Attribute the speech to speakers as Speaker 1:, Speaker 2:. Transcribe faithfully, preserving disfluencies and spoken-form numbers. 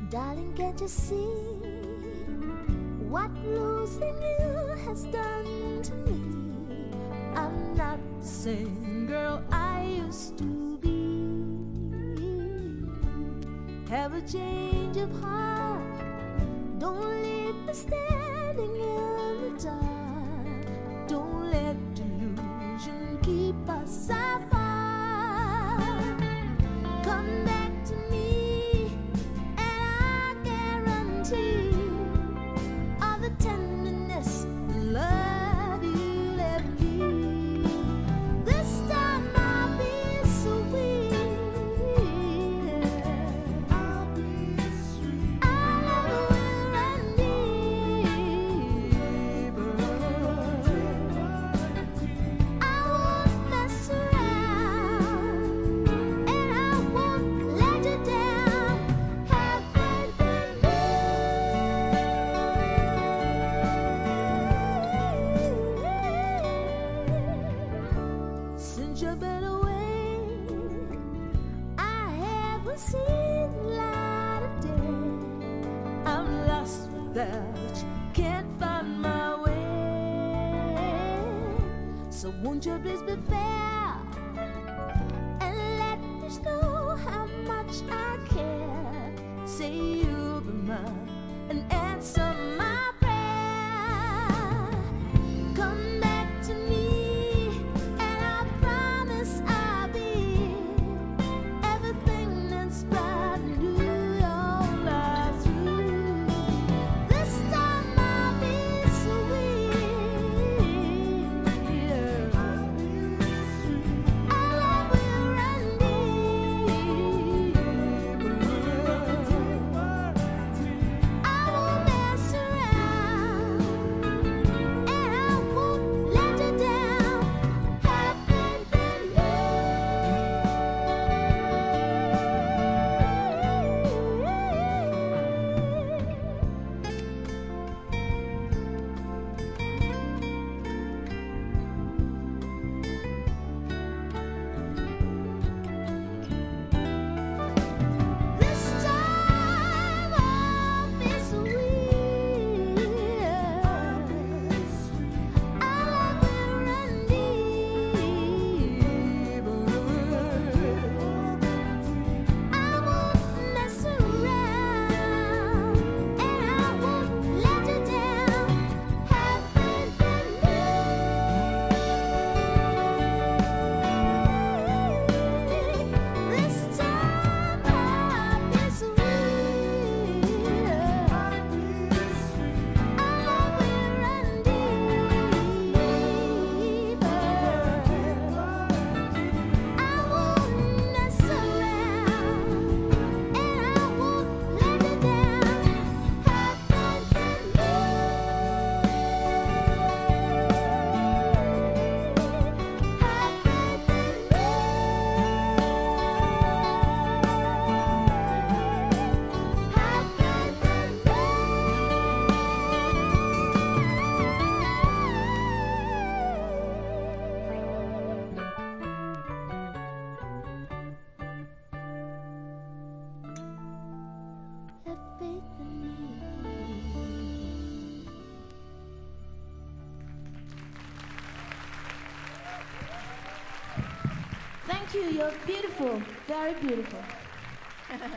Speaker 1: Darling, can't you see what losing you has done to me? I'm not the same girl I used to be. Have a change of heart, don't leave me standing in the dark. Don't let delusion keep us apart. Come back to me and I guarantee all the tenderness and love you let me. This time I'll be sweet. I'll be sweet. Our love will run deeper. I won't mess around and I won't let you down. Have faith in me. Since you've been away, I haven't seen the light of day. I'm lost without you, can't find my way. So won't you please be fair and let me know how much I care. Say you'll be mine and answer my prayer. Come back to me and I promise I'll be everything that's right and do your life through. This time I'll be sweet. Our love will run deeper. I won't mess around and I won't let you down. Have faith in me. This time I'll be sweet. Our love will run deeper. I won't mess around and I won't let you down. Have faith in me. This time I'll be sweet. Our love will run deeper. I won't mess around and I won't let you down. Have faith in me. Have faith in me. Have faith in me. Have faith in me. Thank you. You're beautiful. Very beautiful.